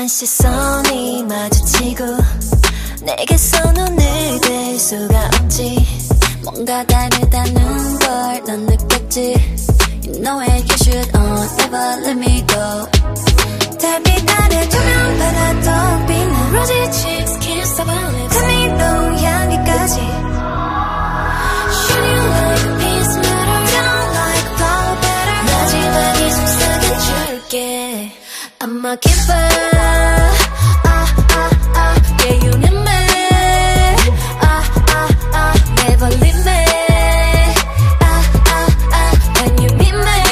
너만 시선이 마주치고 내게서 눈을 뗄 수가 없지. 뭔가 다르다는 걸 넌 느꼈지. You know it, you should never let me go. 달빛 아래 조명 받아도 빛나 Rosy cheeks, kiss of our lips 감미로운 향기까지 Shining like a peace matter Down like a flower better 마지막 이 속삭여 줄게 I'm a keeper Yeah, you need me Never leave me When you need me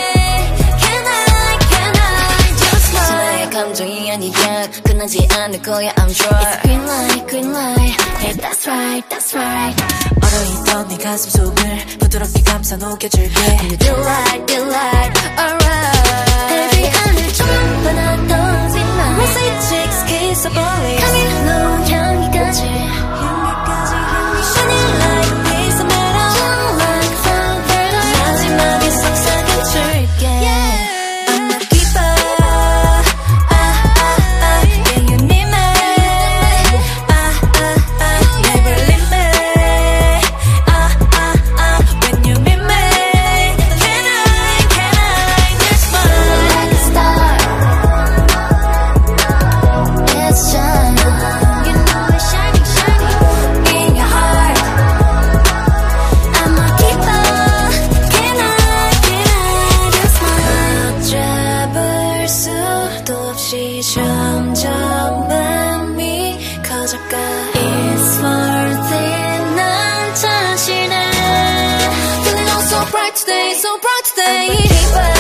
감정이 아니야 끝나지 않을 거야 I'm sure It's green light, green light Yeah, that's right, that's right 얼어있던 네 가슴 속을 부드럽게 감싸 녹여줄게 You do right, alright 달빛 안을 조명 받아도 빛나 Rosy cheeks, kiss of olives 감미로운 향기까지 Shining like a piece of metal Shine like a flower better 마지막에 속삭여줄게 I'm a keeper 점점 맘이 커져가 It's worth it 난 자신을 Feeling all so bright today, so bright today